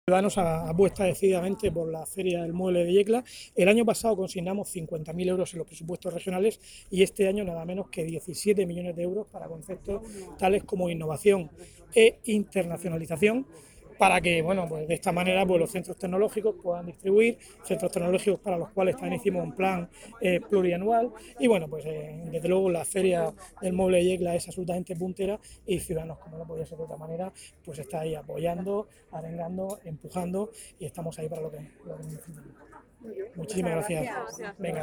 Ciudadanos apuesta decididamente por la Feria del Mueble de Yecla. El año pasado consignamos 50.000 euros en los presupuestos regionales y este año nada menos que 17 millones de euros para conceptos tales como innovación e internacionalización, para que, bueno, pues de esta manera pues los centros tecnológicos puedan distribuir, centros tecnológicos para los cuales también hicimos un plan plurianual. Y bueno, pues desde luego la Feria del Mueble de Yecla es absolutamente puntera y Ciudadanos, como no podía ser de otra manera, pues está ahí apoyando, arengando, empujando, y estamos ahí para lo que necesitamos. Muchísimas gracias. Venga.